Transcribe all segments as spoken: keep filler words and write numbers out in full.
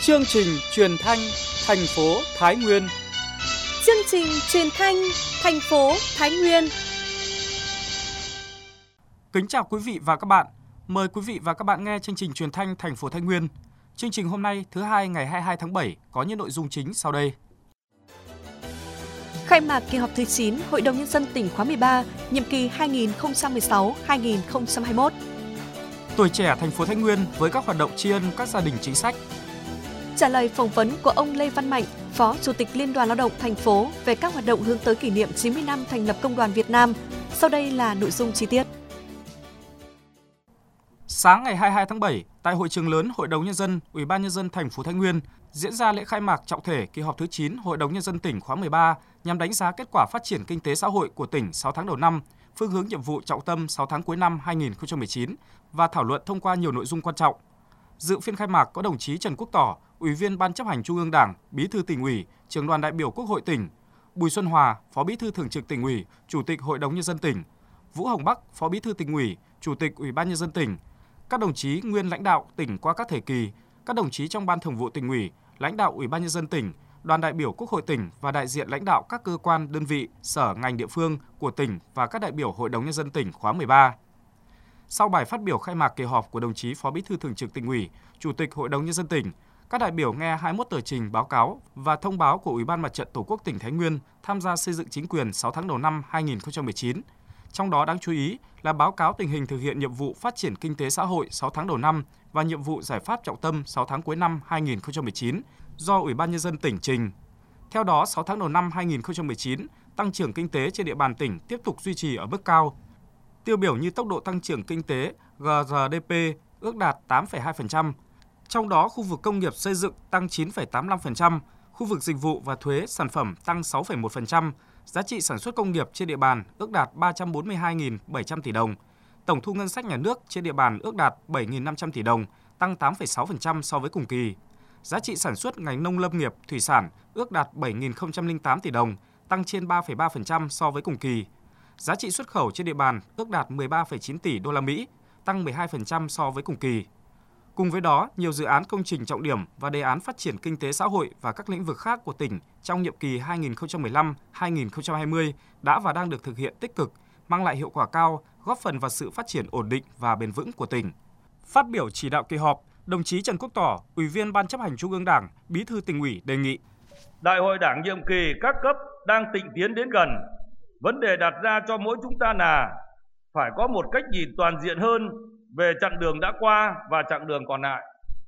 Chương trình truyền thanh thành phố Thái Nguyên. Chương trình truyền thanh thành phố Thái Nguyên. Kính chào quý vị và các bạn. Mời quý vị và các bạn nghe chương trình truyền thanh thành phố Thái Nguyên. Chương trình hôm nay thứ hai ngày hai mươi hai tháng bảy có những nội dung chính sau đây. Khai mạc kỳ họp thứ chín Hội đồng Nhân dân tỉnh khóa mười ba, nhiệm kỳ hai nghìn không trăm mười sáu đến hai nghìn không trăm hai mươi mốt. Tuổi trẻ thành phố Thái Nguyên với các hoạt động tri ân các gia đình chính sách. Trả lời phỏng vấn của ông Lê Văn Mạnh, Phó Chủ tịch Liên đoàn Lao động thành phố về các hoạt động hướng tới kỷ niệm chín mươi năm thành lập Công đoàn Việt Nam. Sau đây là nội dung chi tiết. Sáng ngày hai mươi hai tháng bảy, tại hội trường lớn Hội đồng Nhân dân, Ủy ban Nhân dân thành phố Thái Nguyên diễn ra lễ khai mạc trọng thể kỳ họp thứ chín Hội đồng Nhân dân tỉnh khóa mười ba nhằm đánh giá kết quả phát triển kinh tế xã hội của tỉnh sáu tháng đầu năm, phương hướng nhiệm vụ trọng tâm sáu tháng cuối năm hai nghìn không trăm mười chín và thảo luận thông qua nhiều nội dung quan trọng. Dự phiên khai mạc có đồng chí Trần Quốc Tỏ, Ủy viên Ban chấp hành Trung ương Đảng, Bí thư Tỉnh ủy, Trưởng đoàn đại biểu Quốc hội tỉnh, Bùi Xuân Hòa, Phó Bí thư Thường trực Tỉnh ủy, Chủ tịch Hội đồng Nhân dân tỉnh, Vũ Hồng Bắc, Phó Bí thư Tỉnh ủy, Chủ tịch Ủy ban Nhân dân tỉnh, các đồng chí nguyên lãnh đạo tỉnh qua các thời kỳ, các đồng chí trong Ban Thường vụ Tỉnh ủy, lãnh đạo Ủy ban Nhân dân tỉnh, đoàn đại biểu Quốc hội tỉnh và đại diện lãnh đạo các cơ quan, đơn vị, sở ngành địa phương của tỉnh và các đại biểu Hội đồng Nhân dân tỉnh khóa mười ba. Sau bài phát biểu khai mạc kỳ họp của đồng chí Phó Bí thư Thường trực Tỉnh ủy, Chủ tịch Hội đồng Nhân dân tỉnh, các đại biểu nghe hai mươi mốt tờ trình báo cáo và thông báo của Ủy ban Mặt trận Tổ quốc tỉnh Thái Nguyên tham gia xây dựng chính quyền sáu tháng đầu năm hai nghìn không trăm mười chín. Trong đó đáng chú ý là báo cáo tình hình thực hiện nhiệm vụ phát triển kinh tế xã hội sáu tháng đầu năm và nhiệm vụ giải pháp trọng tâm sáu tháng cuối năm hai nghìn không trăm mười chín do Ủy ban Nhân dân tỉnh trình. Theo đó, sáu tháng đầu năm hai nghìn không trăm mười chín, tăng trưởng kinh tế trên địa bàn tỉnh tiếp tục duy trì ở mức cao. Tiêu biểu như tốc độ tăng trưởng kinh tế G R D P ước đạt tám phẩy hai phần trăm, trong đó khu vực công nghiệp xây dựng tăng chín phẩy tám mươi lăm phần trăm, khu vực dịch vụ và thuế sản phẩm tăng sáu phẩy một phần trăm, giá trị sản xuất công nghiệp trên địa bàn ước đạt ba trăm bốn mươi hai nghìn bảy trăm tỷ đồng, tổng thu ngân sách nhà nước trên địa bàn ước đạt bảy nghìn năm trăm tỷ đồng, tăng tám phẩy sáu phần trăm so với cùng kỳ. Giá trị sản xuất ngành nông lâm nghiệp, thủy sản ước đạt bảy nghìn không trăm lẻ tám tỷ đồng, tăng trên ba phẩy ba phần trăm so với cùng kỳ. Giá trị xuất khẩu trên địa bàn ước đạt mười ba phẩy chín tỷ đô la Mỹ, tăng mười hai phần trăm so với cùng kỳ. Cùng với đó, nhiều dự án công trình trọng điểm và đề án phát triển kinh tế xã hội và các lĩnh vực khác của tỉnh trong nhiệm kỳ hai nghìn không trăm mười lăm đến hai nghìn không trăm hai mươi đã và đang được thực hiện tích cực, mang lại hiệu quả cao, góp phần vào sự phát triển ổn định và bền vững của tỉnh. Phát biểu chỉ đạo kỳ họp, đồng chí Trần Quốc Tỏ, Ủy viên Ban chấp hành Trung ương Đảng, Bí thư Tỉnh ủy đề nghị: Đại hội Đảng nhiệm kỳ các cấp đang tịnh tiến đến gần. Vấn đề đặt ra cho mỗi chúng ta là phải có một cách nhìn toàn diện hơn về chặng đường đã qua và chặng đường còn lại.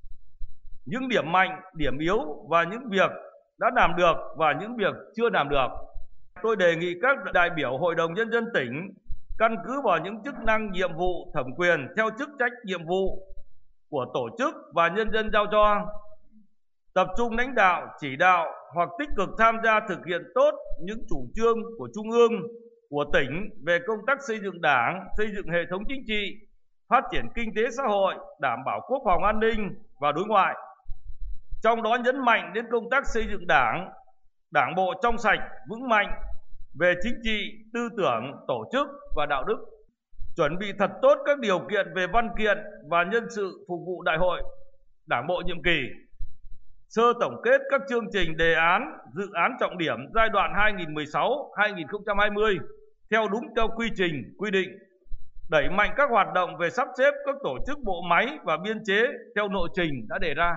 Những điểm mạnh, điểm yếu và những việc đã làm được và những việc chưa làm được. Tôi đề nghị các đại biểu Hội đồng Nhân dân tỉnh căn cứ vào những chức năng nhiệm vụ thẩm quyền theo chức trách nhiệm vụ của tổ chức và nhân dân giao cho, tập trung lãnh đạo, chỉ đạo hoặc tích cực tham gia thực hiện tốt những chủ trương của Trung ương, của tỉnh về công tác xây dựng Đảng, xây dựng hệ thống chính trị, phát triển kinh tế xã hội, đảm bảo quốc phòng an ninh và đối ngoại. Trong đó nhấn mạnh đến công tác xây dựng Đảng, Đảng bộ trong sạch, vững mạnh về chính trị, tư tưởng, tổ chức và đạo đức. Chuẩn bị thật tốt các điều kiện về văn kiện và nhân sự phục vụ đại hội Đảng bộ nhiệm kỳ. Sơ tổng kết các chương trình đề án, dự án trọng điểm giai đoạn hai nghìn không trăm mười sáu đến hai nghìn không trăm hai mươi theo đúng theo quy trình, quy định. Đẩy mạnh các hoạt động về sắp xếp các tổ chức bộ máy và biên chế theo lộ trình đã đề ra.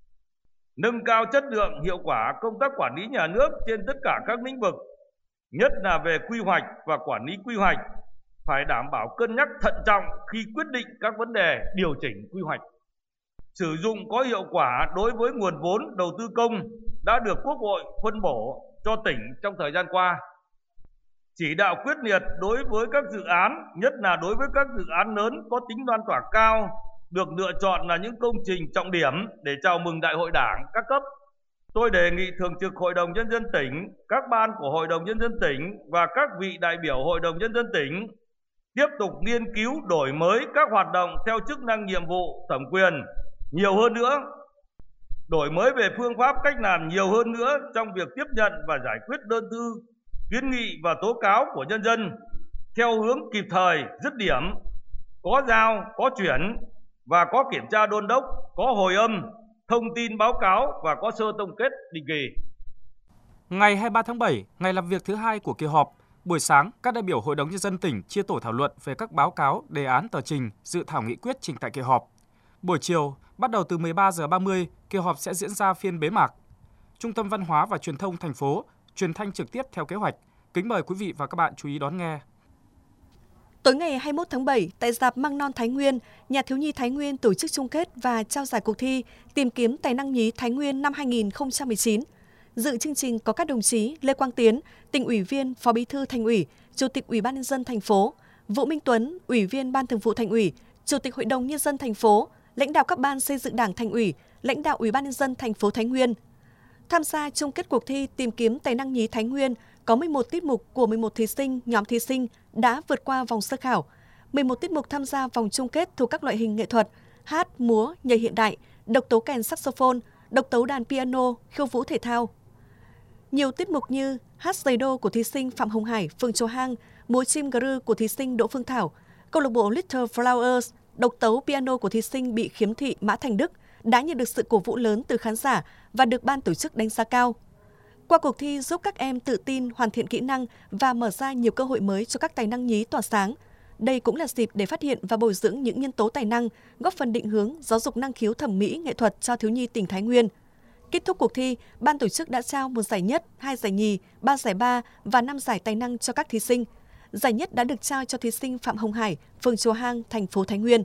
Nâng cao chất lượng, hiệu quả công tác quản lý nhà nước trên tất cả các lĩnh vực, nhất là về quy hoạch và quản lý quy hoạch, phải đảm bảo cân nhắc thận trọng khi quyết định các vấn đề điều chỉnh quy hoạch. Sử dụng có hiệu quả đối với nguồn vốn đầu tư công đã được Quốc hội phân bổ cho tỉnh trong thời gian qua. Chỉ đạo quyết liệt đối với các dự án, nhất là đối với các dự án lớn có tính lan tỏa cao, được lựa chọn là những công trình trọng điểm để chào mừng Đại hội Đảng các cấp. Tôi đề nghị Thường trực Hội đồng Nhân dân tỉnh, các ban của Hội đồng Nhân dân tỉnh và các vị đại biểu Hội đồng Nhân dân tỉnh tiếp tục nghiên cứu đổi mới các hoạt động theo chức năng nhiệm vụ thẩm quyền nhiều hơn nữa, đổi mới về phương pháp cách làm nhiều hơn nữa trong việc tiếp nhận và giải quyết đơn thư, kiến nghị và tố cáo của nhân dân theo hướng kịp thời, dứt điểm, có giao, có chuyển và có kiểm tra đôn đốc, có hồi âm, thông tin báo cáo và có sơ tổng kết định kỳ. Ngày hai mươi ba tháng bảy, ngày làm việc thứ hai của kỳ họp, buổi sáng, các đại biểu Hội đồng Nhân dân tỉnh chia tổ thảo luận về các báo cáo, đề án tờ trình, dự thảo nghị quyết trình tại kỳ họp. Buổi chiều, bắt đầu từ mười ba giờ ba mươi, kỳ họp sẽ diễn ra phiên bế mạc. Trung tâm Văn hóa và Truyền thông thành phố truyền thanh trực tiếp theo kế hoạch. Kính mời quý vị và các bạn chú ý đón nghe. Tối ngày hai mươi mốt tháng bảy, tại rạp Măng Non Thái Nguyên, Nhà thiếu nhi Thái Nguyên tổ chức chung kết và trao giải cuộc thi Tìm kiếm tài năng nhí Thái Nguyên năm hai nghìn không trăm mười chín. Dự chương trình có các đồng chí Lê Quang Tiến, Tỉnh ủy viên, Phó Bí thư Thành ủy, Chủ tịch Ủy ban Nhân dân thành phố, Vũ Minh Tuấn, Ủy viên Ban Thường vụ Thành ủy, Chủ tịch Hội đồng Nhân dân thành phố, lãnh đạo các ban xây dựng Đảng Thành ủy, lãnh đạo Ủy ban Nhân dân thành phố Thái Nguyên. Tham gia chung kết cuộc thi Tìm kiếm tài năng nhí Thái Nguyên có mười một tiết mục của mười một thí sinh, nhóm thí sinh đã vượt qua vòng sơ khảo. mười một tiết mục tham gia vòng chung kết thuộc các loại hình nghệ thuật: hát, múa, nhảy hiện đại, độc tấu kèn saxophone, độc tấu đàn piano, khiêu vũ thể thao. Nhiều tiết mục như hát giày đô của thí sinh Phạm Hồng Hải, phường Chùa Hang, múa chim gừ của thí sinh Đỗ Phương Thảo, câu lạc bộ Little Flowers, độc tấu piano của thí sinh bị khiếm thị Mã Thành Đức đã nhận được sự cổ vũ lớn từ khán giả và được ban tổ chức đánh giá cao. Qua cuộc thi giúp các em tự tin, hoàn thiện kỹ năng và mở ra nhiều cơ hội mới cho các tài năng nhí tỏa sáng. Đây cũng là dịp để phát hiện và bồi dưỡng những nhân tố tài năng, góp phần định hướng, giáo dục năng khiếu thẩm mỹ, nghệ thuật cho thiếu nhi tỉnh Thái Nguyên. Kết thúc cuộc thi, ban tổ chức đã trao một giải nhất, hai giải nhì, ba giải ba và năm giải tài năng cho các thí sinh. Giải nhất đã được trao cho thí sinh Phạm Hồng Hải, phường Chùa Hang, thành phố Thái Nguyên.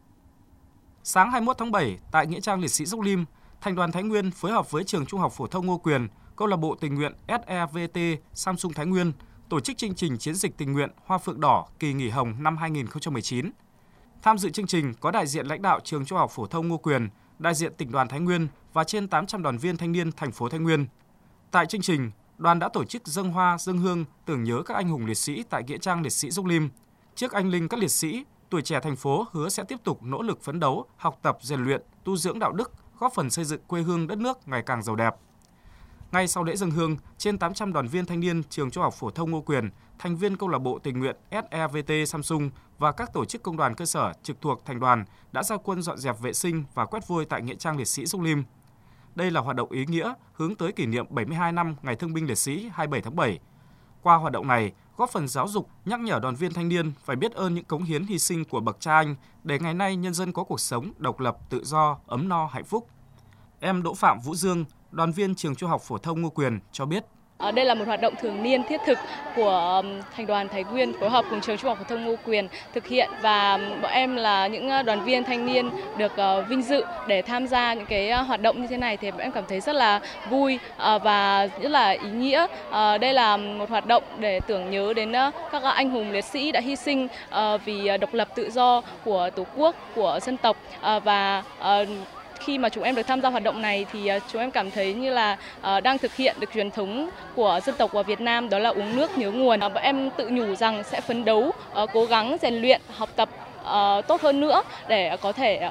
Sáng hai mươi mốt tháng bảy, tại Nghĩa trang Liệt sĩ Dốc Lim, Thành đoàn Thái Nguyên phối hợp với Trường Trung học phổ thông Ngô Quyền, Câu lạc bộ tình nguyện ét e vê tê Samsung Thái Nguyên tổ chức chương trình chiến dịch tình nguyện Hoa Phượng Đỏ kỳ nghỉ hồng năm hai nghìn không trăm mười chín. Tham dự chương trình có đại diện lãnh đạo Trường Trung học phổ thông Ngô Quyền, đại diện Tỉnh đoàn Thái Nguyên và trên tám trăm đoàn viên thanh niên thành phố Thái Nguyên. Tại chương trình, đoàn đã tổ chức dâng hoa, dâng hương tưởng nhớ các anh hùng liệt sĩ tại Nghĩa trang Liệt sĩ Dốc Lim. Trước anh linh các liệt sĩ, tuổi trẻ thành phố hứa sẽ tiếp tục nỗ lực phấn đấu, học tập, rèn luyện, tu dưỡng đạo đức, góp phần xây dựng quê hương đất nước ngày càng giàu đẹp. Ngay sau lễ dâng hương, trên tám trăm đoàn viên thanh niên Trường Trung học phổ thông Ngô Quyền, thành viên câu lạc bộ tình nguyện ét e vê tê Samsung và các tổ chức công đoàn cơ sở trực thuộc thành đoàn đã ra quân dọn dẹp vệ sinh và quét vôi tại Nghĩa trang Liệt sĩ Dốc Lim. Đây là hoạt động ý nghĩa hướng tới kỷ niệm bảy mươi hai năm Ngày Thương binh Liệt sĩ hai mươi bảy tháng bảy. Qua hoạt động này, góp phần giáo dục, nhắc nhở đoàn viên thanh niên phải biết ơn những cống hiến hy sinh của bậc cha anh để ngày nay nhân dân có cuộc sống độc lập, tự do, ấm no, hạnh phúc. Em Đỗ Phạm Vũ Dương, đoàn viên Trường Trung học phổ thông Ngô Quyền cho biết. Đây là một hoạt động thường niên thiết thực của Thành đoàn Thái Nguyên phối hợp cùng Trường Trung học phổ thông Ngô Quyền thực hiện, và bọn em là những đoàn viên thanh niên được vinh dự để tham gia những cái hoạt động như thế này thì bọn em cảm thấy rất là vui và rất là ý nghĩa. Đây là một hoạt động để tưởng nhớ đến các anh hùng liệt sĩ đã hy sinh vì độc lập tự do của Tổ quốc, của dân tộc, và khi mà chúng em được tham gia hoạt động này thì chúng em cảm thấy như là đang thực hiện được truyền thống của dân tộc và Việt Nam, đó là uống nước nhớ nguồn. Bọn em tự nhủ rằng sẽ phấn đấu, cố gắng rèn luyện, học tập tốt hơn nữa để có thể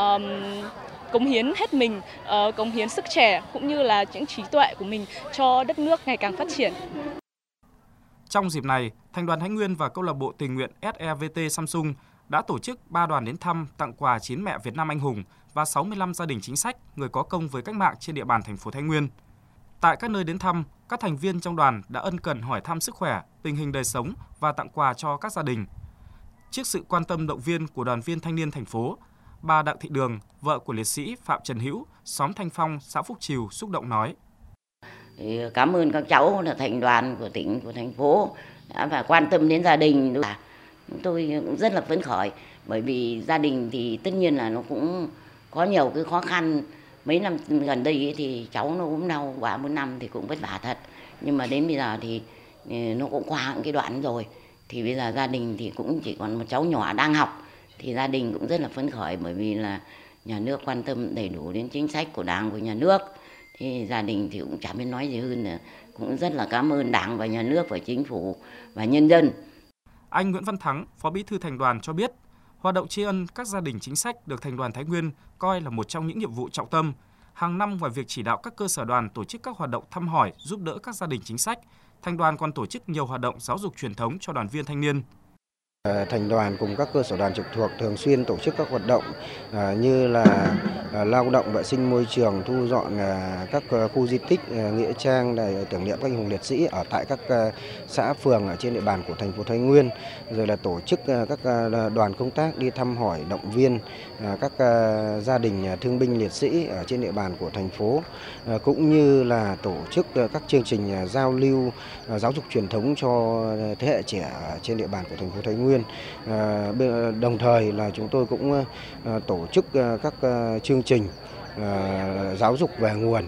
cống hiến hết mình, cống hiến sức trẻ cũng như là những trí tuệ của mình cho đất nước ngày càng phát triển. Trong dịp này, Thành đoàn Thái Nguyên và câu lạc bộ tình nguyện ét e vê tê Samsung đã tổ chức ba đoàn đến thăm, tặng quà chín mẹ Việt Nam anh hùng và sáu mươi lăm gia đình chính sách, người có công với cách mạng trên địa bàn thành phố Thái Nguyên. Tại các nơi đến thăm, các thành viên trong đoàn đã ân cần hỏi thăm sức khỏe, tình hình đời sống và tặng quà cho các gia đình. Trước sự quan tâm động viên của đoàn viên thanh niên thành phố, bà Đặng Thị Đường, vợ của liệt sĩ Phạm Trần Hữu, xóm Thanh Phong, xã Phúc Trìu xúc động nói: Cảm ơn các cháu là thành đoàn của tỉnh, của thành phố đã và quan tâm đến gia đình. Tôi cũng rất là phấn khởi, bởi vì gia đình thì tất nhiên là nó cũng có nhiều cái khó khăn. Mấy năm gần đây thì cháu nó ốm đau ba bốn năm thì cũng vất vả thật, nhưng mà đến bây giờ thì nó cũng qua những cái đoạn rồi, thì bây giờ gia đình thì cũng chỉ còn một cháu nhỏ đang học, thì gia đình cũng rất là phấn khởi, bởi vì là nhà nước quan tâm đầy đủ đến chính sách của Đảng, của nhà nước, thì gia đình thì cũng chả biết nói gì hơn nữa. Cũng rất là cảm ơn Đảng và nhà nước và chính phủ và nhân dân. Anh Nguyễn Văn Thắng, Phó Bí thư Thành đoàn cho biết, hoạt động tri ân các gia đình chính sách được Thành đoàn Thái Nguyên coi là một trong những nhiệm vụ trọng tâm. Hàng năm, ngoài việc chỉ đạo các cơ sở đoàn tổ chức các hoạt động thăm hỏi, giúp đỡ các gia đình chính sách, Thành đoàn còn tổ chức nhiều hoạt động giáo dục truyền thống cho đoàn viên thanh niên. Thành đoàn cùng các cơ sở đoàn trực thuộc thường xuyên tổ chức các hoạt động như là lao động vệ sinh môi trường, thu dọn các khu di tích, nghĩa trang để tưởng niệm các anh hùng liệt sĩ ở tại các xã phường ở trên địa bàn của thành phố Thái Nguyên, rồi là tổ chức các đoàn công tác đi thăm hỏi, động viên các gia đình thương binh liệt sĩ ở trên địa bàn của thành phố, cũng như là tổ chức các chương trình giao lưu giáo dục truyền thống cho thế hệ trẻ trên địa bàn của thành phố Thái Nguyên. Đồng thời là chúng tôi cũng tổ chức các chương trình giáo dục về nguồn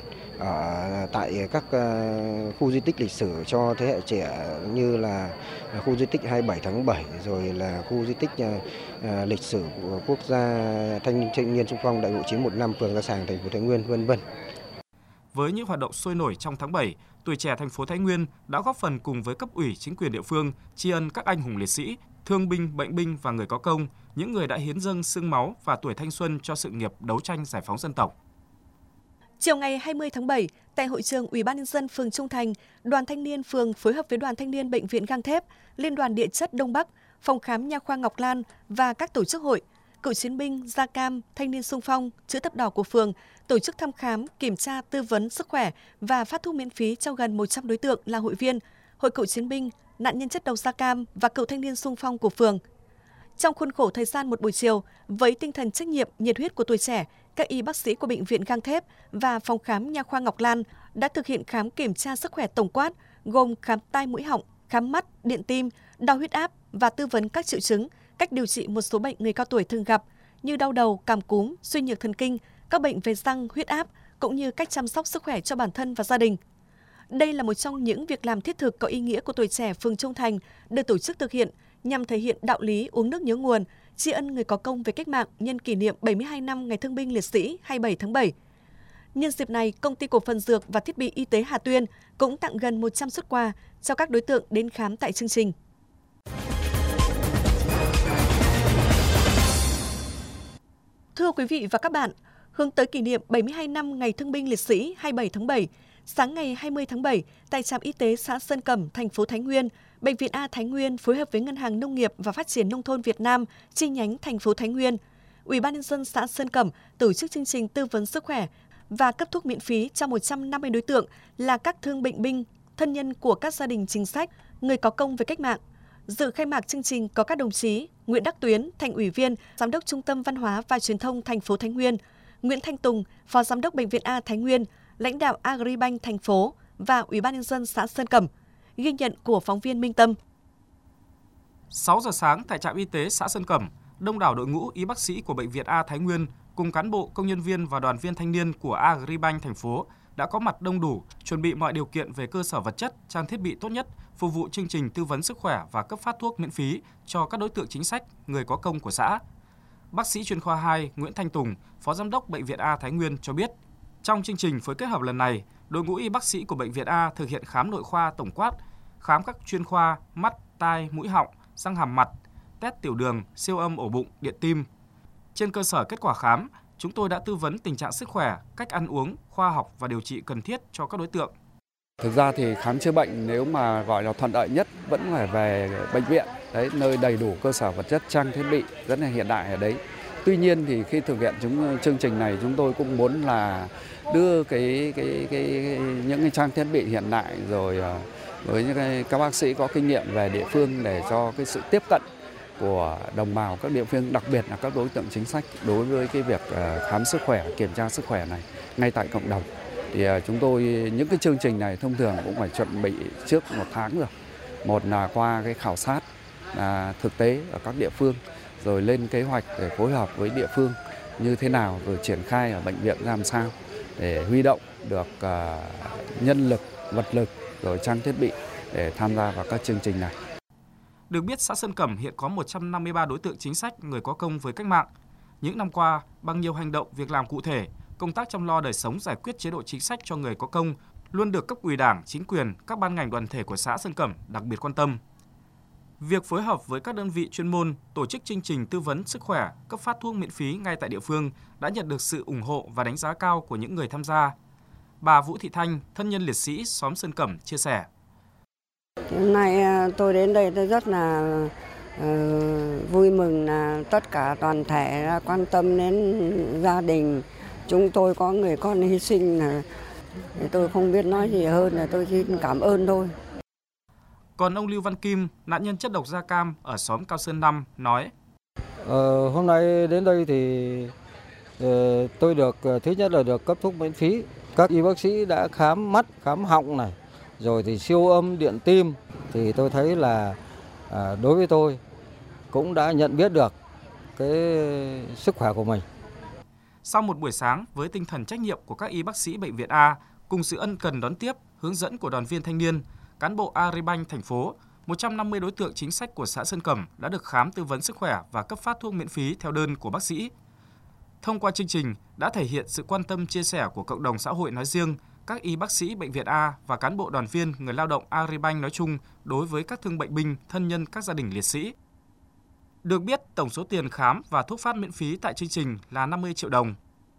ở tại các khu di tích lịch sử cho thế hệ trẻ như là khu di tích hai mươi bảy tháng bảy, rồi là khu di tích lịch sử của quốc gia thanh niên xung phong đại hội chín một năm phường Gia Sàng, thành phố Thái Nguyên, vân vân. Với những hoạt động sôi nổi trong tháng bảy, tuổi trẻ thành phố Thái Nguyên đã góp phần cùng với cấp ủy chính quyền địa phương tri ân các anh hùng liệt sĩ, thương binh, bệnh binh và người có công, những người đã hiến dâng xương máu và tuổi thanh xuân cho sự nghiệp đấu tranh giải phóng dân tộc. Chiều ngày hai mươi tháng bảy, tại hội trường Ủy ban nhân dân phường Trung Thành, Đoàn Thanh niên phường phối hợp với Đoàn Thanh niên Bệnh viện Gang Thép, Liên đoàn Địa chất Đông Bắc, Phòng khám Nha khoa Ngọc Lan và các tổ chức hội, cựu chiến binh, da cam, thanh niên xung phong, chữ thập đỏ của phường tổ chức thăm khám, kiểm tra, tư vấn sức khỏe và phát thuốc miễn phí cho gần một trăm đối tượng là hội viên, hội cựu chiến binh, nạn nhân chất độc da cam và cựu thanh niên xung phong của phường. Trong khuôn khổ thời gian một buổi chiều, với tinh thần trách nhiệm, nhiệt huyết của tuổi trẻ, các y bác sĩ của Bệnh viện Gang Thép và Phòng khám Nha khoa Ngọc Lan đã thực hiện khám kiểm tra sức khỏe tổng quát, gồm khám tai mũi họng, khám mắt, điện tim, đo huyết áp và tư vấn các triệu chứng, cách điều trị một số bệnh người cao tuổi thường gặp như đau đầu, cảm cúm, suy nhược thần kinh, các bệnh về răng, huyết áp, cũng như cách chăm sóc sức khỏe cho bản thân và gia đình. Đây là một trong những việc làm thiết thực có ý nghĩa của tuổi trẻ phường Trung Thành được tổ chức thực hiện nhằm thể hiện đạo lý uống nước nhớ nguồn, tri ân người có công với cách mạng nhân kỷ niệm bảy mươi hai năm Ngày Thương binh Liệt sĩ hai mươi bảy tháng bảy. Nhân dịp này, Công ty Cổ phần Dược và Thiết bị Y tế Hà Tuyên cũng tặng gần một trăm suất quà cho các đối tượng đến khám tại chương trình. Thưa quý vị và các bạn, hướng tới kỷ niệm bảy mươi hai năm Ngày Thương binh Liệt sĩ hai mươi bảy tháng bảy, sáng ngày hai mươi tháng bảy, tại trạm y tế xã Sơn Cẩm, thành phố Thái Nguyên, Bệnh viện A Thái Nguyên phối hợp với Ngân hàng Nông nghiệp và Phát triển Nông thôn Việt Nam chi nhánh thành phố Thái Nguyên, Ủy ban nhân dân xã Sơn Cẩm tổ chức chương trình tư vấn sức khỏe và cấp thuốc miễn phí cho một trăm năm mươi đối tượng là các thương bệnh binh, thân nhân của các gia đình chính sách, người có công với cách mạng. Dự khai mạc chương trình có các đồng chí Nguyễn Đắc Tuyến, Thành ủy viên, Giám đốc Trung tâm Văn hóa và Truyền thông thành phố Thái Nguyên, Nguyễn Thanh Tùng, Phó Giám đốc Bệnh viện A Thái Nguyên, lãnh đạo Agribank thành phố và Ủy ban nhân dân xã Sơn Cẩm. Ghi nhận của phóng viên Minh Tâm. sáu giờ sáng tại trạm y tế xã Sơn Cẩm, đông đảo đội ngũ y bác sĩ của Bệnh viện A Thái Nguyên cùng cán bộ, công nhân viên và đoàn viên thanh niên của Agribank thành phố đã có mặt đông đủ, chuẩn bị mọi điều kiện về cơ sở vật chất, trang thiết bị tốt nhất, phục vụ chương trình tư vấn sức khỏe và cấp phát thuốc miễn phí cho các đối tượng chính sách, người có công của xã. Bác sĩ chuyên khoa hai Nguyễn Thanh Tùng, Phó Giám đốc Bệnh viện A Thái Nguyên cho biết, trong chương trình phối kết hợp lần này, đội ngũ y bác sĩ của Bệnh viện A thực hiện khám nội khoa tổng quát, khám các chuyên khoa mắt, tai, mũi họng, răng hàm mặt, test tiểu đường, siêu âm ổ bụng, điện tim. Trên cơ sở kết quả khám, chúng tôi đã tư vấn tình trạng sức khỏe, cách ăn uống, khoa học và điều trị cần thiết cho các đối tượng. Thực ra thì khám chữa bệnh nếu mà gọi là thuận lợi nhất vẫn phải về bệnh viện, đấy, nơi đầy đủ cơ sở vật chất, trang thiết bị rất là hiện đại ở đấy. Tuy nhiên thì khi thực hiện chúng chương trình này chúng tôi cũng muốn là đưa cái cái cái những cái trang thiết bị hiện đại rồi với những cái, các bác sĩ có kinh nghiệm về địa phương để cho cái sự tiếp cận của đồng bào các địa phương, đặc biệt là các đối tượng chính sách đối với cái việc khám sức khỏe, kiểm tra sức khỏe này ngay tại cộng đồng. Thì chúng tôi những cái chương trình này thông thường cũng phải chuẩn bị trước một tháng rồi. Một là qua cái khảo sát là thực tế ở các địa phương, rồi lên kế hoạch để phối hợp với địa phương như thế nào, rồi triển khai ở bệnh viện làm sao để huy động được nhân lực, vật lực, rồi trang thiết bị để tham gia vào các chương trình này. Được biết, xã Sơn Cẩm hiện có một trăm năm mươi ba đối tượng chính sách, người có công với cách mạng. Những năm qua, bằng nhiều hành động, việc làm cụ thể, công tác chăm lo đời sống, giải quyết chế độ chính sách cho người có công luôn được cấp ủy Đảng, chính quyền, các ban ngành đoàn thể của xã Sơn Cẩm đặc biệt quan tâm. Việc phối hợp với các đơn vị chuyên môn tổ chức chương trình tư vấn sức khỏe, cấp phát thuốc miễn phí ngay tại địa phương đã nhận được sự ủng hộ và đánh giá cao của những người tham gia. Bà Vũ Thị Thanh, thân nhân liệt sĩ xóm Sơn Cẩm chia sẻ. Hôm nay tôi đến đây tôi rất là uh, vui mừng là tất cả toàn thể quan tâm đến gia đình. Chúng tôi có người con hy sinh là tôi không biết nói gì hơn, là tôi xin cảm ơn thôi. Còn ông Lưu Văn Kim, nạn nhân chất độc da cam ở xóm Cao Sơn năm nói: ờ, Hôm nay đến đây thì uh, tôi được thứ nhất là được cấp thuốc miễn phí. Các y bác sĩ đã khám mắt, khám họng này, rồi thì siêu âm, điện tim. Thì tôi thấy là à, đối với tôi cũng đã nhận biết được cái sức khỏe của mình. Sau một buổi sáng với tinh thần trách nhiệm của các y bác sĩ Bệnh viện A cùng sự ân cần đón tiếp, hướng dẫn của đoàn viên thanh niên, cán bộ Agribank thành phố, một trăm năm mươi đối tượng chính sách của xã Sơn Cẩm đã được khám tư vấn sức khỏe và cấp phát thuốc miễn phí theo đơn của bác sĩ. Thông qua chương trình đã thể hiện sự quan tâm chia sẻ của cộng đồng xã hội nói riêng, các y bác sĩ Bệnh viện A và cán bộ đoàn viên người lao động Agribank nói chung đối với các thương bệnh binh, thân nhân các gia đình liệt sĩ. Được biết, tổng số tiền khám và thuốc phát miễn phí tại chương trình là năm mươi triệu đồng.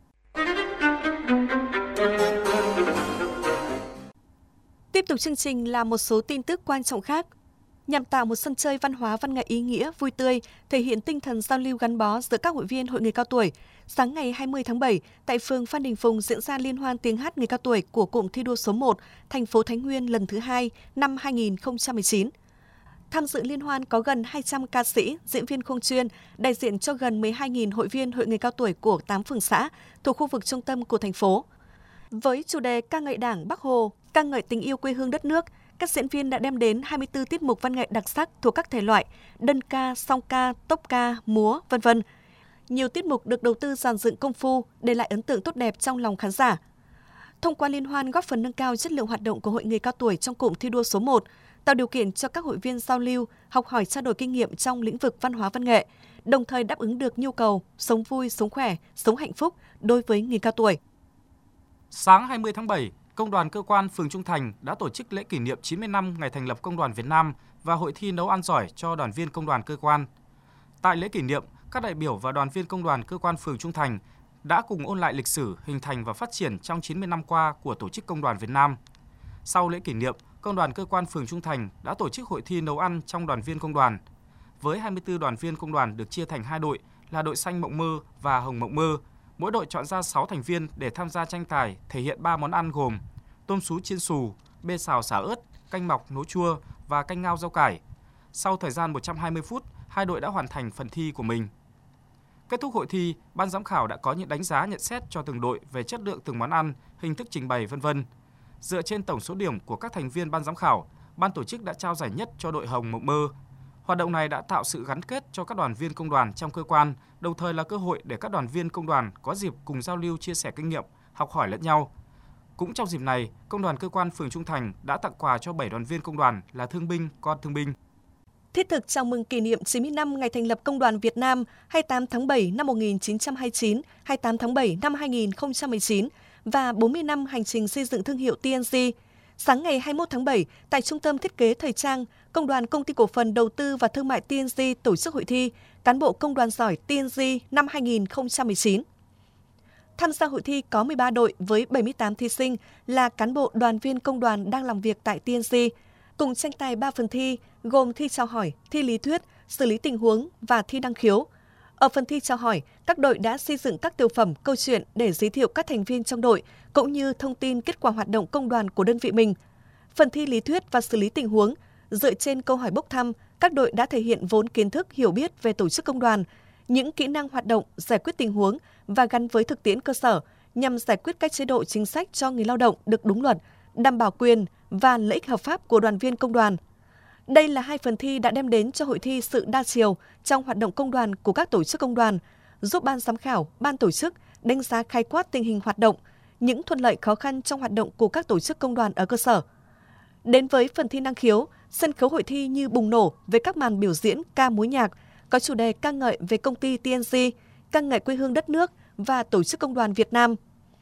Tiếp tục chương trình là một số tin tức quan trọng khác. Nhằm tạo một sân chơi văn hóa văn nghệ ý nghĩa, vui tươi, thể hiện tinh thần giao lưu gắn bó giữa các hội viên hội người cao tuổi, sáng ngày hai mươi tháng bảy, tại phường Phan Đình Phùng diễn ra liên hoan tiếng hát người cao tuổi của cụm thi đua số một, thành phố Thái Nguyên lần thứ hai năm hai nghìn không trăm mười chín. Tham dự liên hoan có gần hai trăm ca sĩ, diễn viên không chuyên, đại diện cho gần mười hai nghìn hội viên hội người cao tuổi của tám phường xã thuộc khu vực trung tâm của thành phố. Với chủ đề ca ngợi Đảng, Bác Hồ, ca ngợi tình yêu quê hương đất nước, các diễn viên đã đem đến hai mươi tư tiết mục văn nghệ đặc sắc thuộc các thể loại đơn ca, song ca, tốp ca, múa, vân vân. Nhiều tiết mục được đầu tư dàn dựng công phu, để lại ấn tượng tốt đẹp trong lòng khán giả. Thông qua liên hoan góp phần nâng cao chất lượng hoạt động của hội người cao tuổi trong cụm thi đua số một, tạo điều kiện cho các hội viên giao lưu, học hỏi trao đổi kinh nghiệm trong lĩnh vực văn hóa văn nghệ, đồng thời đáp ứng được nhu cầu sống vui, sống khỏe, sống hạnh phúc đối với người cao tuổi. Sáng hai mươi tháng bảy, Công đoàn Cơ quan phường Trung Thành đã tổ chức lễ kỷ niệm chín mươi năm ngày thành lập Công đoàn Việt Nam và hội thi nấu ăn giỏi cho đoàn viên công đoàn cơ quan. Tại lễ kỷ niệm, các đại biểu và đoàn viên Công đoàn Cơ quan phường Trung Thành đã cùng ôn lại lịch sử hình thành và phát triển trong chín mươi năm qua của Tổ chức Công đoàn Việt Nam. Sau lễ kỷ niệm, Công đoàn Cơ quan phường Trung Thành đã tổ chức hội thi nấu ăn trong đoàn viên công đoàn. Với hai mươi tư đoàn viên công đoàn được chia thành hai đội là đội xanh mộng mơ và hồng mộng mơ. Mỗi đội chọn ra sáu thành viên để tham gia tranh tài thể hiện ba món ăn gồm tôm sú chiên xù, bê xào xả ớt, canh mọc nấu chua và canh ngao rau cải. Sau thời gian một trăm hai mươi phút, hai đội đã hoàn thành phần thi của mình. Kết thúc hội thi, ban giám khảo đã có những đánh giá nhận xét cho từng đội về chất lượng từng món ăn, hình thức trình bày vân vân. Dựa trên tổng số điểm của các thành viên ban giám khảo, ban tổ chức đã trao giải nhất cho đội hồng mộng mơ. Hoạt động này đã tạo sự gắn kết cho các đoàn viên công đoàn trong cơ quan, đồng thời là cơ hội để các đoàn viên công đoàn có dịp cùng giao lưu chia sẻ kinh nghiệm, học hỏi lẫn nhau. Cũng trong dịp này, Công đoàn Cơ quan phường Trung Thành đã tặng quà cho bảy đoàn viên công đoàn là thương binh, con thương binh. Thiết thực chào mừng kỷ niệm chín mươi năm ngày thành lập Công đoàn Việt Nam hai mươi tám tháng bảy năm một nghìn chín trăm hai mươi chín, hai mươi tám tháng bảy năm hai nghìn không trăm mười chín và bốn mươi năm hành trình xây dựng thương hiệu tê en giê. Sáng ngày hai mươi mốt tháng bảy, tại Trung tâm Thiết kế Thời trang, Công đoàn Công ty Cổ phần Đầu tư và Thương mại tê en giê tổ chức hội thi Cán bộ Công đoàn giỏi tê en giê năm hai nghìn không trăm mười chín. Tham gia hội thi có mười ba đội với bảy mươi tám thí sinh là cán bộ đoàn viên công đoàn đang làm việc tại tê en giê, cùng tranh tài ba phần thi gồm thi chào hỏi, thi lý thuyết, xử lý tình huống và thi năng khiếu. Ở phần thi chào hỏi, các đội đã xây dựng các tiểu phẩm, câu chuyện để giới thiệu các thành viên trong đội, cũng như thông tin kết quả hoạt động công đoàn của đơn vị mình. Phần thi lý thuyết và xử lý tình huống, dựa trên câu hỏi bốc thăm, các đội đã thể hiện vốn kiến thức hiểu biết về tổ chức công đoàn, những kỹ năng hoạt động, giải quyết tình huống và gắn với thực tiễn cơ sở nhằm giải quyết các chế độ chính sách cho người lao động được đúng luật, đảm bảo quyền và lợi ích hợp pháp của đoàn viên công đoàn. Đây là hai phần thi đã đem đến cho hội thi sự đa chiều trong hoạt động công đoàn của các tổ chức công đoàn, giúp ban giám khảo, ban tổ chức đánh giá khái quát tình hình hoạt động, những thuận lợi khó khăn trong hoạt động của các tổ chức công đoàn ở cơ sở. Đến với phần thi năng khiếu, sân khấu hội thi như bùng nổ với các màn biểu diễn ca múa nhạc, có chủ đề ca ngợi về công ty tê en giê, ca ngợi quê hương đất nước và tổ chức công đoàn Việt Nam.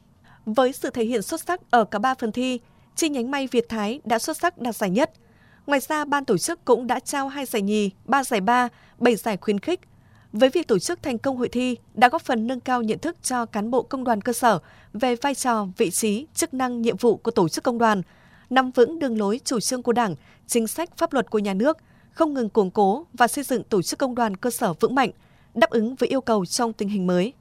Với sự thể hiện xuất sắc ở cả ba phần thi, chi nhánh may Việt Thái đã xuất sắc đạt giải nhất. Ngoài ra, ban tổ chức cũng đã trao hai giải nhì, ba giải ba, bảy giải khuyến khích. Với việc tổ chức thành công hội thi đã góp phần nâng cao nhận thức cho cán bộ công đoàn cơ sở về vai trò, vị trí, chức năng, nhiệm vụ của tổ chức công đoàn, nắm vững đường lối chủ trương của Đảng, chính sách pháp luật của nhà nước, không ngừng củng cố và xây dựng tổ chức công đoàn cơ sở vững mạnh, đáp ứng với yêu cầu trong tình hình mới.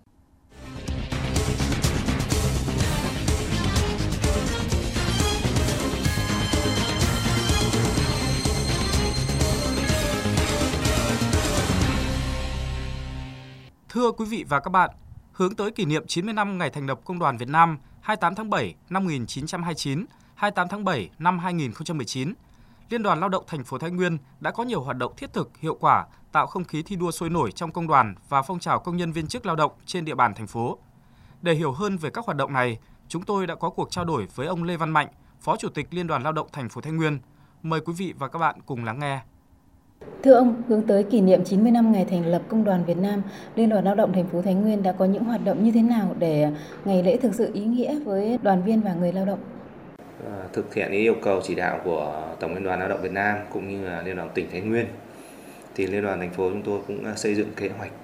Thưa quý vị và các bạn, hướng tới kỷ niệm chín mươi năm ngày thành lập Công đoàn Việt Nam hai mươi tám tháng bảy năm một nghìn chín trăm hai mươi chín, hai mươi tám tháng bảy năm hai nghìn không trăm mười chín, Liên đoàn Lao động thành phố Thái Nguyên đã có nhiều hoạt động thiết thực, hiệu quả, tạo không khí thi đua sôi nổi trong công đoàn và phong trào công nhân viên chức lao động trên địa bàn thành phố. Để hiểu hơn về các hoạt động này, chúng tôi đã có cuộc trao đổi với ông Lê Văn Mạnh, Phó Chủ tịch Liên đoàn Lao động thành phố Thái Nguyên. Mời quý vị và các bạn cùng lắng nghe. Thưa ông, hướng tới kỷ niệm chín mươi năm ngày thành lập Công đoàn Việt Nam, Liên đoàn Lao động thành phố Thái Nguyên đã có những hoạt động như thế nào để ngày lễ thực sự ý nghĩa với đoàn viên và người lao động? Thực hiện yêu cầu chỉ đạo của Tổng Liên đoàn Lao động Việt Nam cũng như là Liên đoàn tỉnh Thái Nguyên, thì Liên đoàn thành phố chúng tôi cũng xây dựng kế hoạch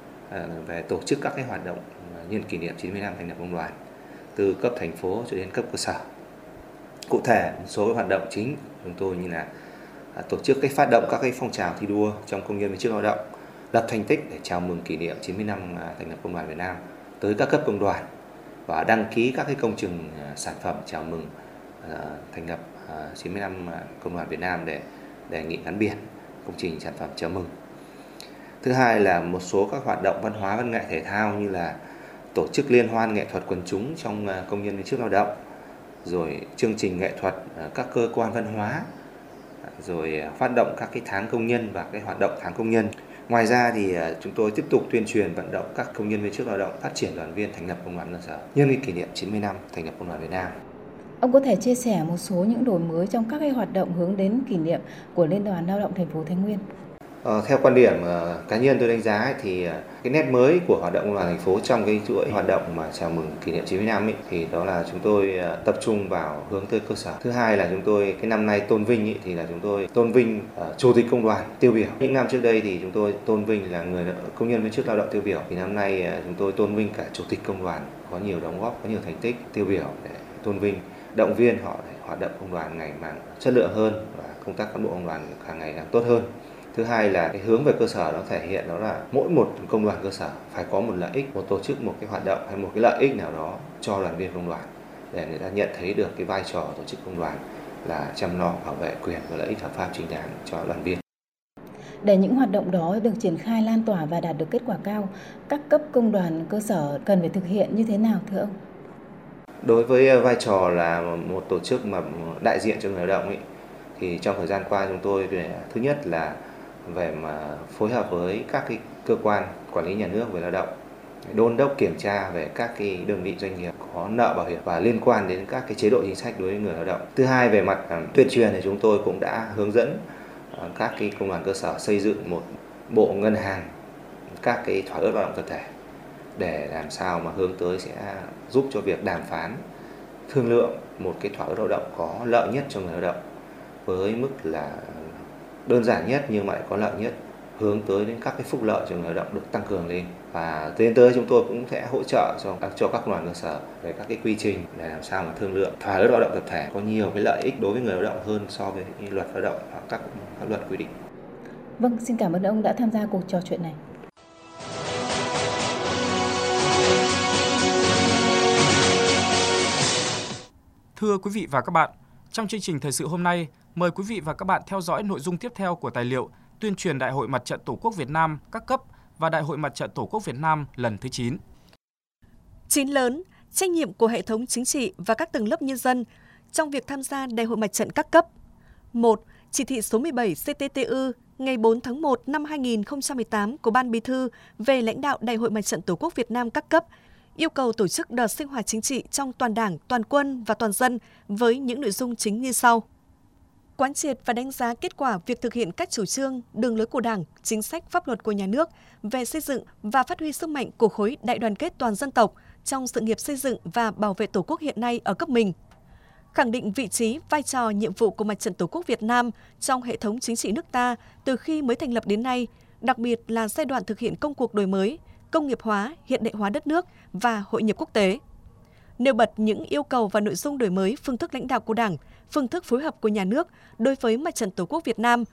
về tổ chức các cái hoạt động nhân kỷ niệm chín mươi năm thành lập công đoàn từ cấp thành phố cho đến cấp cơ sở. Cụ thể, một số hoạt động chính chúng tôi như là tổ chức cái phát động các cái phong trào thi đua trong công nhân viên chức lao động, lập thành tích để chào mừng kỷ niệm chín mươi năm thành lập Công đoàn Việt Nam tới các cấp công đoàn và đăng ký các cái công trình sản phẩm chào mừng uh, thành lập uh, chín mươi năm Công đoàn Việt Nam để đề nghị gắn biển công trình sản phẩm chào mừng. Thứ hai là một số các hoạt động văn hóa văn nghệ thể thao như là tổ chức liên hoan nghệ thuật quần chúng trong uh, công nhân viên chức lao động, rồi chương trình nghệ thuật uh, các cơ quan văn hóa, rồi phát động các cái tháng công nhân và cái hoạt động tháng công nhân. Ngoài ra thì chúng tôi tiếp tục tuyên truyền vận động các công nhân viên chức lao động phát triển đoàn viên thành lập công đoàn cơ sở nhân cái kỷ niệm chín mươi năm thành lập Công đoàn Việt Nam. Ông có thể chia sẻ một số những đổi mới trong các cái hoạt động hướng đến kỷ niệm của Liên đoàn Lao động thành phố Thái Nguyên? Ờ, theo quan điểm uh, cá nhân tôi đánh giá ấy, thì uh, cái nét mới của hoạt động Công đoàn thành phố trong cái chuỗi hoạt động mà chào mừng kỷ niệm chín mươi năm ấy, thì đó là chúng tôi uh, tập trung vào hướng tới cơ sở. Thứ hai là chúng tôi cái năm nay tôn vinh ấy, thì là chúng tôi tôn vinh uh, chủ tịch công đoàn tiêu biểu. Những năm trước đây thì chúng tôi tôn vinh là người công nhân viên chức lao động tiêu biểu, thì năm nay uh, chúng tôi tôn vinh cả chủ tịch công đoàn có nhiều đóng góp, có nhiều thành tích tiêu biểu để tôn vinh, động viên họ để hoạt động công đoàn ngày càng chất lượng hơn và công tác cán bộ công đoàn càng ngày càng tốt hơn. Thứ hai là cái hướng về cơ sở nó thể hiện đó là mỗi một công đoàn cơ sở phải có một lợi ích, một tổ chức, một cái hoạt động hay một cái lợi ích nào đó cho đoàn viên công đoàn để người ta nhận thấy được cái vai trò tổ chức công đoàn là chăm lo bảo vệ quyền và lợi ích hợp pháp chính đáng cho đoàn viên. Để những hoạt động đó được triển khai lan tỏa và đạt được kết quả cao, các cấp công đoàn cơ sở cần phải thực hiện như thế nào thưa ông? Đối với vai trò là một tổ chức mà đại diện cho người lao động ấy, thì trong thời gian qua chúng tôi thứ nhất là về mà phối hợp với các cái cơ quan quản lý nhà nước về lao động, đôn đốc kiểm tra về các cái đơn vị doanh nghiệp có nợ bảo hiểm và liên quan đến các cái chế độ chính sách đối với người lao động. Thứ hai, về mặt uh, tuyên truyền thì chúng tôi cũng đã hướng dẫn uh, các cái công đoàn cơ sở xây dựng một bộ ngân hàng các cái thỏa ước lao động tập thể để làm sao mà hướng tới sẽ giúp cho việc đàm phán thương lượng một cái thỏa ước lao động có lợi nhất cho người lao động với mức là đơn giản nhất nhưng mà lại có lợi nhất, hướng tới đến các cái phúc lợi cho người lao động được tăng cường lên. Và tiến tới chúng tôi cũng sẽ hỗ trợ cho các cho các công đoàn cơ sở về các cái quy trình để làm sao mà thương lượng thỏa ước lao động tập thể có nhiều cái lợi ích đối với người lao động hơn so với luật lao động hoặc các pháp luật quy định. Vâng, xin cảm ơn ông đã tham gia cuộc trò chuyện này. Thưa quý vị và các bạn, trong chương trình thời sự hôm nay, mời quý vị và các bạn theo dõi nội dung tiếp theo của tài liệu tuyên truyền Đại hội Mặt trận Tổ quốc Việt Nam các cấp và Đại hội Mặt trận Tổ quốc Việt Nam lần thứ chín. Chín lớn, trách nhiệm của hệ thống chính trị và các tầng lớp nhân dân trong việc tham gia Đại hội Mặt trận các cấp. một. Chỉ thị số mười bảy C T T U ngày bốn tháng một năm hai nghìn không trăm mười tám của Ban Bí thư về lãnh đạo Đại hội Mặt trận Tổ quốc Việt Nam các cấp yêu cầu tổ chức đợt sinh hoạt chính trị trong toàn Đảng, toàn quân và toàn dân với những nội dung chính như sau. Quán triệt và đánh giá kết quả việc thực hiện các chủ trương, đường lối của Đảng, chính sách pháp luật của nhà nước về xây dựng và phát huy sức mạnh của khối đại đoàn kết toàn dân tộc trong sự nghiệp xây dựng và bảo vệ Tổ quốc hiện nay ở cấp mình. Khẳng định vị trí, vai trò, nhiệm vụ của Mặt trận Tổ quốc Việt Nam trong hệ thống chính trị nước ta từ khi mới thành lập đến nay, đặc biệt là giai đoạn thực hiện công cuộc đổi mới, công nghiệp hóa, hiện đại hóa đất nước và hội nhập quốc tế. Nêu bật những yêu cầu và nội dung đổi mới phương thức lãnh đạo của Đảng, phương thức phối hợp của nhà nước đối với Mặt trận Tổ quốc Việt Nam,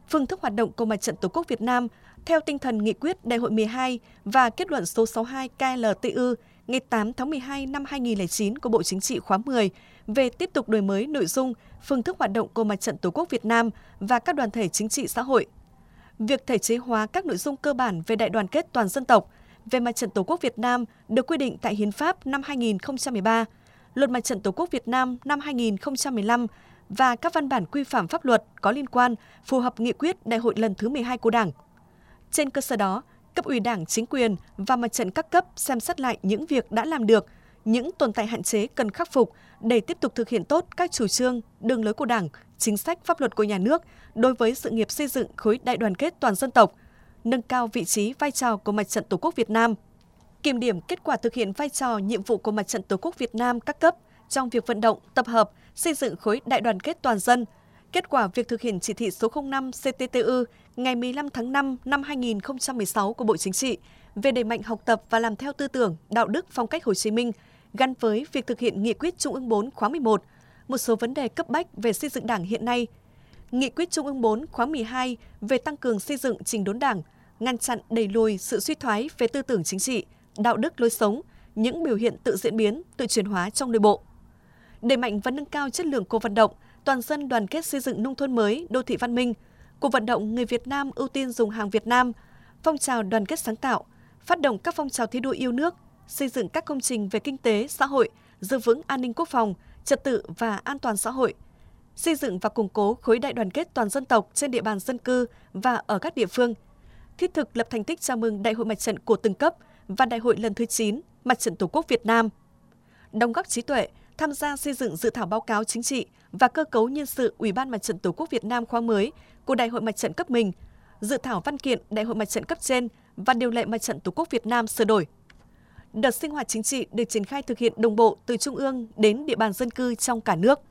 phương thức hoạt động của Mặt trận Tổ quốc Việt Nam theo tinh thần nghị quyết Đại hội mười hai và kết luận số sáu mươi hai K L T U ngày tám tháng mười hai năm hai nghìn không trăm lẻ chín của Bộ Chính trị khóa mười về tiếp tục đổi mới nội dung, phương thức hoạt động của Mặt trận Tổ quốc Việt Nam và các đoàn thể chính trị xã hội. Việc thể chế hóa các nội dung cơ bản về đại đoàn kết toàn dân tộc, về Mặt trận Tổ quốc Việt Nam được quy định tại Hiến pháp năm hai nghìn không trăm mười ba, Luật Mặt trận Tổ quốc Việt Nam năm hai nghìn không trăm mười lăm và các văn bản quy phạm pháp luật có liên quan phù hợp nghị quyết Đại hội lần thứ mười hai của Đảng. Trên cơ sở đó, cấp ủy Đảng, chính quyền và mặt trận các cấp xem xét lại những việc đã làm được, những tồn tại hạn chế cần khắc phục để tiếp tục thực hiện tốt các chủ trương, đường lối của Đảng, chính sách pháp luật của nhà nước đối với sự nghiệp xây dựng khối đại đoàn kết toàn dân tộc, nâng cao vị trí vai trò của Mặt trận Tổ quốc Việt Nam, kiểm điểm kết quả thực hiện vai trò nhiệm vụ của Mặt trận Tổ quốc Việt Nam các cấp trong việc vận động, tập hợp, xây dựng khối đại đoàn kết toàn dân, kết quả việc thực hiện chỉ thị số không năm C T T U ngày mười lăm tháng năm năm hai nghìn không trăm mười sáu của Bộ Chính trị về đẩy mạnh học tập và làm theo tư tưởng, đạo đức, phong cách Hồ Chí Minh gắn với việc thực hiện nghị quyết Trung ương bốn khóa mười một, một số vấn đề cấp bách về xây dựng Đảng hiện nay, nghị quyết Trung ương bốn khóa mười hai về tăng cường xây dựng chỉnh đốn Đảng, ngăn chặn đẩy lùi sự suy thoái về tư tưởng chính trị, đạo đức lối sống, những biểu hiện tự diễn biến, tự chuyển hóa trong nội bộ. Đẩy mạnh và nâng cao chất lượng cuộc vận động toàn dân đoàn kết xây dựng nông thôn mới, đô thị văn minh, cuộc vận động người Việt Nam ưu tiên dùng hàng Việt Nam, phong trào đoàn kết sáng tạo, phát động các phong trào thi đua yêu nước, xây dựng các công trình về kinh tế, xã hội, giữ vững an ninh quốc phòng, trật tự và an toàn xã hội, xây dựng và củng cố khối đại đoàn kết toàn dân tộc trên địa bàn dân cư và ở các địa phương, thiết thực lập thành tích chào mừng Đại hội Mặt trận của từng cấp và Đại hội lần thứ chín Mặt trận Tổ quốc Việt Nam. Đóng góp trí tuệ, tham gia xây dựng dự thảo báo cáo chính trị và cơ cấu nhân sự Ủy ban Mặt trận Tổ quốc Việt Nam khóa mới của Đại hội Mặt trận cấp mình, dự thảo văn kiện Đại hội Mặt trận cấp trên và điều lệ Mặt trận Tổ quốc Việt Nam sửa đổi. Đợt sinh hoạt chính trị được triển khai thực hiện đồng bộ từ trung ương đến địa bàn dân cư trong cả nước.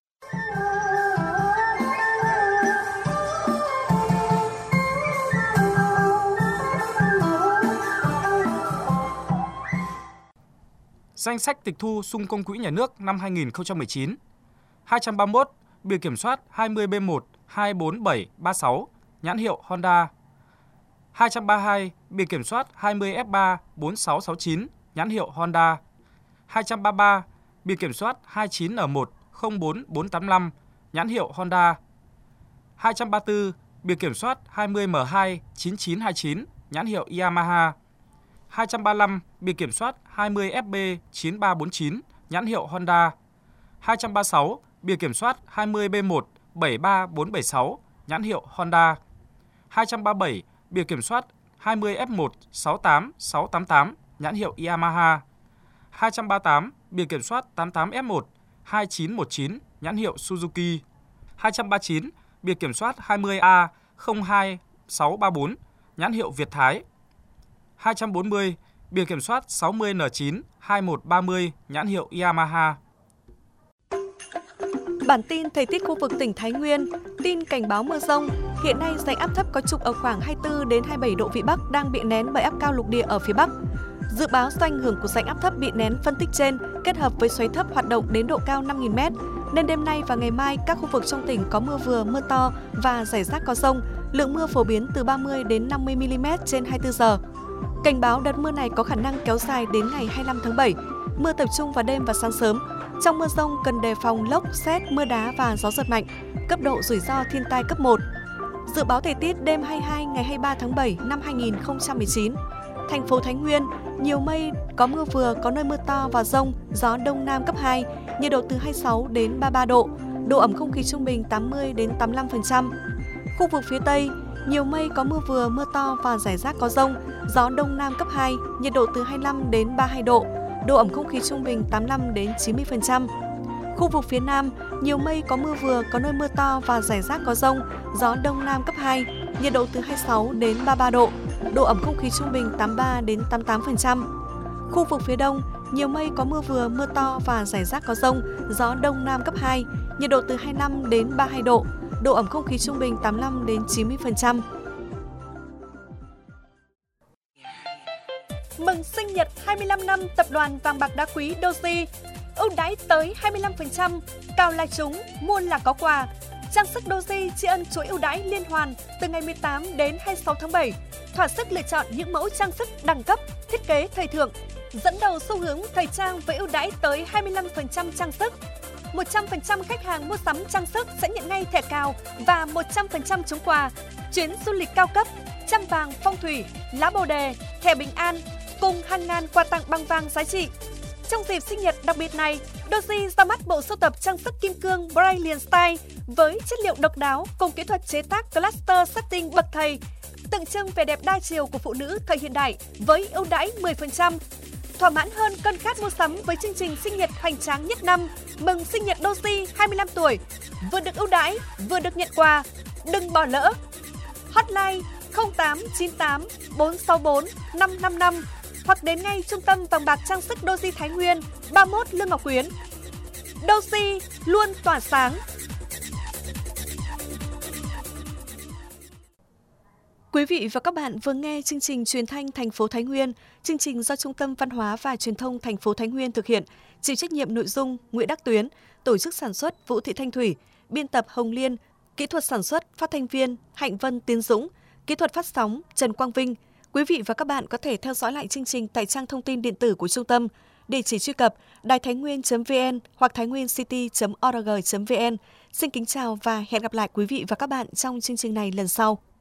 Danh sách tịch thu sung công quỹ nhà nước năm hai nghìn không trăm mười chín. hai trăm ba mươi mốt biển kiểm soát hai mươi B một hai bốn bảy ba sáu nhãn hiệu Honda. hai trăm ba mươi hai biển kiểm soát hai mươi F ba bốn sáu sáu chín nhãn hiệu Honda. hai trăm ba mươi ba biển kiểm soát hai chín N một không bốn bốn tám lăm nhãn hiệu Honda. hai trăm ba mươi tư biển kiểm soát hai mươi M hai chín chín hai chín nhãn hiệu Yamaha. hai trăm ba mươi lăm biển kiểm soát hai mươi F B chín ba bốn chín nhãn hiệu Honda. hai trăm ba mươi sáu biển kiểm soát hai mươi B một bảy ba bốn bảy sáu nhãn hiệu Honda. hai trăm ba mươi bảy biển kiểm soát hai mươi F một sáu tám sáu tám tám nhãn hiệu Yamaha. hai trăm ba mươi tám biển kiểm soát tám mươi tám F một hai chín một chín nhãn hiệu Suzuki. hai trăm ba mươi chín biển kiểm soát hai mươi A không hai sáu ba bốn nhãn hiệu Việt Thái. hai trăm bốn mươi biển kiểm soát sáu mươi N chín hai một ba mươi nhãn hiệu Yamaha. Bản tin thời tiết khu vực tỉnh Thái Nguyên, tin cảnh báo mưa rông. Hiện nay rãnh áp thấp có trục ở khoảng hai mươi tư đến hai mươi bảy độ vĩ Bắc đang bị nén bởi áp cao lục địa ở phía Bắc. Dự báo do ảnh hưởng của rãnh áp thấp bị nén phân tích trên kết hợp với xoáy thấp hoạt động đến độ cao năm nghìn mét, nên đêm nay và ngày mai các khu vực trong tỉnh có mưa vừa, mưa to và rải rác có dông. Lượng mưa phổ biến từ ba mươi đến năm mươi mi li mét trên hai mươi tư giờ. Cảnh báo đợt mưa này có khả năng kéo dài đến ngày hai mươi lăm tháng bảy. Mưa tập trung vào đêm và sáng sớm. Trong mưa dông cần đề phòng lốc, sét, mưa đá và gió giật mạnh. Cấp độ rủi ro thiên tai cấp một. Dự báo thời tiết đêm hai mươi hai ngày hai mươi ba tháng bảy năm hai nghìn không trăm mười chín. Thành phố Thái Nguyên, nhiều mây, có mưa vừa, có nơi mưa to và dông, gió đông nam cấp hai, nhiệt độ từ hai mươi sáu đến ba mươi ba độ, độ ẩm không khí trung bình tám mươi đến tám mươi lăm phần trăm. Khu vực phía Tây, nhiều mây, có mưa vừa, mưa to và rải rác có dông, gió đông nam cấp hai, nhiệt độ từ hai mươi lăm đến ba mươi hai độ, độ ẩm không khí trung bình tám mươi lăm đến chín mươi phần trăm. Khu vực phía Nam, nhiều mây, có mưa vừa, có nơi mưa to và rải rác có dông, gió đông nam cấp hai, nhiệt độ từ hai mươi sáu đến ba mươi ba độ, độ ẩm không khí trung bình tám mươi ba đến tám mươi tám phần trăm. Khu vực phía Đông, nhiều mây, có mưa vừa, mưa to và rải rác có dông, gió đông nam cấp hai, nhiệt độ từ hai mươi lăm đến ba mươi hai độ, độ ẩm không khí trung bình tám mươi lăm đến chín mươi phần trăm. Mừng sinh nhật hai mươi lăm năm tập đoàn vàng bạc đá quý Doji. Ưu đãi tới hai mươi lăm phần trăm, cào là trúng, mua là có quà. trang sức Doji tri ân chuỗi ưu đãi liên hoàn từ ngày mười tám đến hai mươi sáu tháng bảy, thỏa sức lựa chọn những mẫu trang sức đẳng cấp, thiết kế thời thượng, dẫn đầu xu hướng thời trang với ưu đãi tới hai mươi lăm phần trăm trang sức. một trăm phần trăm khách hàng mua sắm trang sức sẽ nhận ngay thẻ cào và một trăm phần trăm trúng quà, chuyến du lịch cao cấp, trăm vàng phong thủy, lá bồ đề, thẻ bình an cùng hàng ngàn quà tặng bằng vàng giá trị. Trong dịp sinh nhật đặc biệt này, Doji ra mắt bộ sưu tập trang sức kim cương Brilliant Style với chất liệu độc đáo cùng kỹ thuật chế tác cluster setting bậc thầy, tượng trưng vẻ đẹp đa chiều của phụ nữ thời hiện đại với ưu đãi mười phần trăm. Thỏa mãn hơn cơn khát mua sắm với chương trình sinh nhật hoành tráng nhất năm, mừng sinh nhật Doji hai mươi lăm tuổi, vừa được ưu đãi, vừa được nhận quà, đừng bỏ lỡ. Hotline không tám chín tám bốn sáu bốn năm năm năm hoặc đến ngay trung tâm vàng bạc trang sức Doji Thái Nguyên, ba mươi mốt Lương Ngọc Quyến. Doji luôn tỏa sáng. Quý vị và các bạn vừa nghe chương trình truyền thanh thành phố Thái Nguyên, chương trình do Trung tâm Văn hóa và Truyền thông thành phố Thái Nguyên thực hiện, chịu trách nhiệm nội dung Nguyễn Đắc Tuyến, tổ chức sản xuất Vũ Thị Thanh Thủy, biên tập Hồng Liên, kỹ thuật sản xuất phát thanh viên Hạnh Vân Tiến Dũng, kỹ thuật phát sóng Trần Quang Vinh. Quý vị và các bạn có thể theo dõi lại chương trình tại trang thông tin điện tử của trung tâm, địa chỉ truy cập đài thái nguyên chấm vn hoặc thainwincity chấm org chấm vn. Xin kính chào và hẹn gặp lại quý vị và các bạn trong chương trình này lần sau.